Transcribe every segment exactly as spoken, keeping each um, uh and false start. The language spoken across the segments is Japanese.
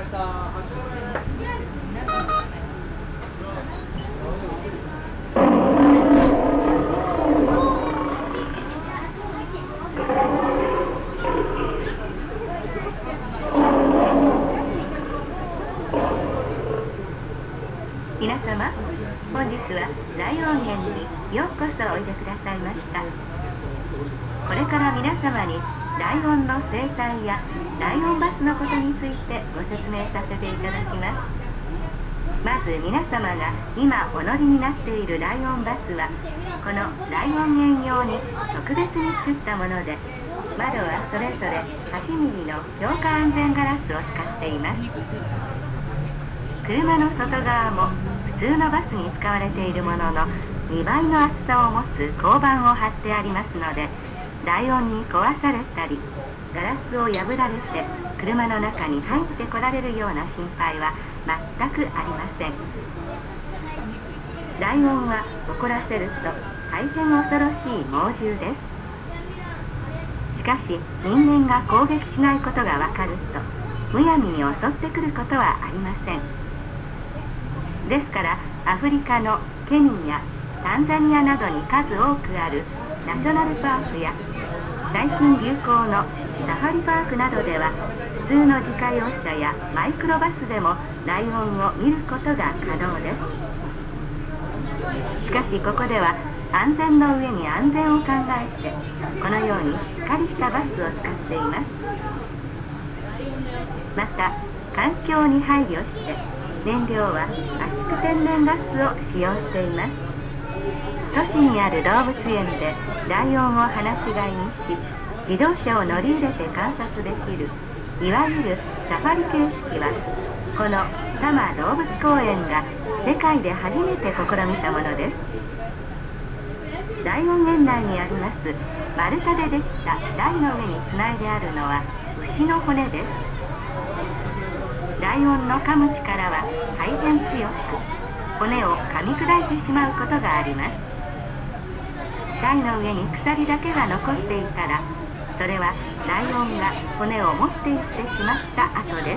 した。 皆様、本日は大音源にようこそおいでくださいました。これから皆様に大音の生態や大音バスのことについてご説明させていただきます。まず皆様が今お乗りになっている大音バスは、この大音源用に特別に作ったもので、窓はそれぞれはちミリの強化安全ガラスを使っています。車の外側も普通のバスに使われているもののにばいの厚さを持つ鋼板を貼ってありますので、大音に壊されたりガラスを破られて車の中に入ってこられるような心配は全くありません。大音は怒らせると大変恐ろしい猛獣です。しかし人間が攻撃しないことがわかるとむやみに襲ってくることはありません。ですからアフリカのケニア、タンザニアなどに数多くあるナショナルパークや最近流行のサファリパークなどでは、普通の自家用車やマイクロバスでもライオンを見ることが可能です。しかしここでは安全の上に安全を考えて、このようにしっかりしたバスを使っています。また環境に配慮して燃料は圧縮天然ガスを使用しています。都市にある動物園でライオンを放し飼いにし、自動車を乗り入れて観察できるいわゆるサファリ形式は、この多摩動物公園が世界で初めて試みたものです。大音源内にあります丸太でできた台の上につないであるのは牛の骨です。ライオンの噛む力は大変強く、骨を噛み砕いてしまうことがあります。台の上に鎖だけが残っていたら、それはライオンが骨を持っていってしまった後です。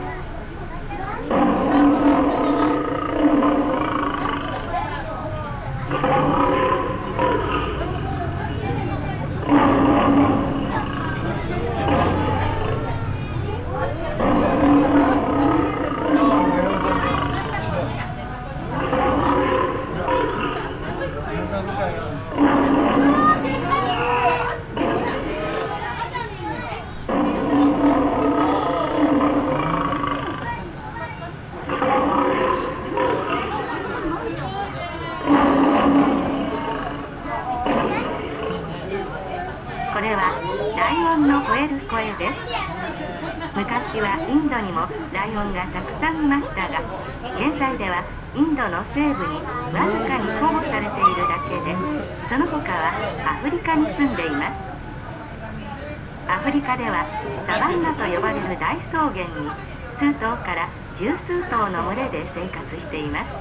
これはライオンの吠える声です。昔はインドにもライオンがたくさんいましたが、現在ではインドの西部にわずかに保護されているだけで、その他はアフリカに住んでいます。アフリカではサバンナと呼ばれる大草原に数頭から十数頭の群れで生活しています。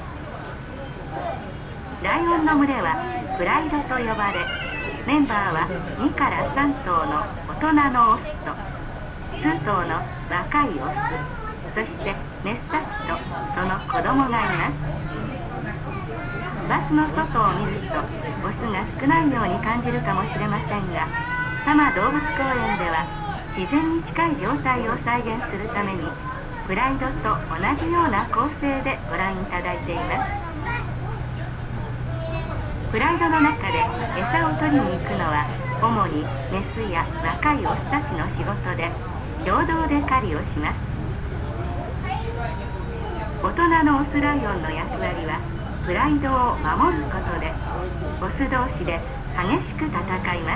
ライオンの群れはプライドと呼ばれ、メンバーはにからさん頭の大人のオスと数頭の若いオス、そしてメスたちとその子供がいます。バスの外を見るとオスが少ないように感じるかもしれませんが、多摩動物公園では自然に近い状態を再現するためにプライドと同じような構成でご覧いただいています。プライドの中で餌を取りに行くのは主にメスや若いオスたちの仕事で、共同で狩りをします。大人のオスライオンの役割はプライドを守ることで、オス同士で激しく戦います。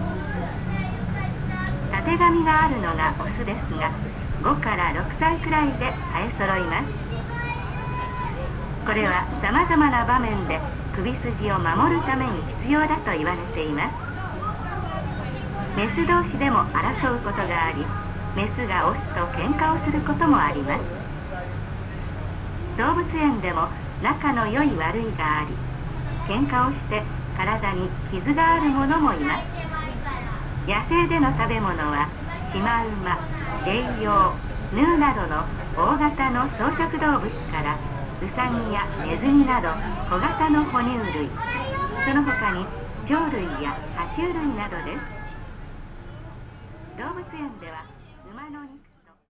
たてがみがあるのがオスですが、ごからろくさいくらいで生え揃います。これはさまざまな場面で首筋を守るために必要だと言われています。メス同士でも争うことがあり、メスがオスと喧嘩をすることもあります。動物園でも仲の良い悪いがあり、喧嘩をして体に傷があるものもいます。野生での食べ物はシマウマ、 レイヨウ、ヌーなどの大型の草食動物からウサギやネズミなど小型の哺乳類、その他に鳥類や爬虫類などです。動物園では馬の肉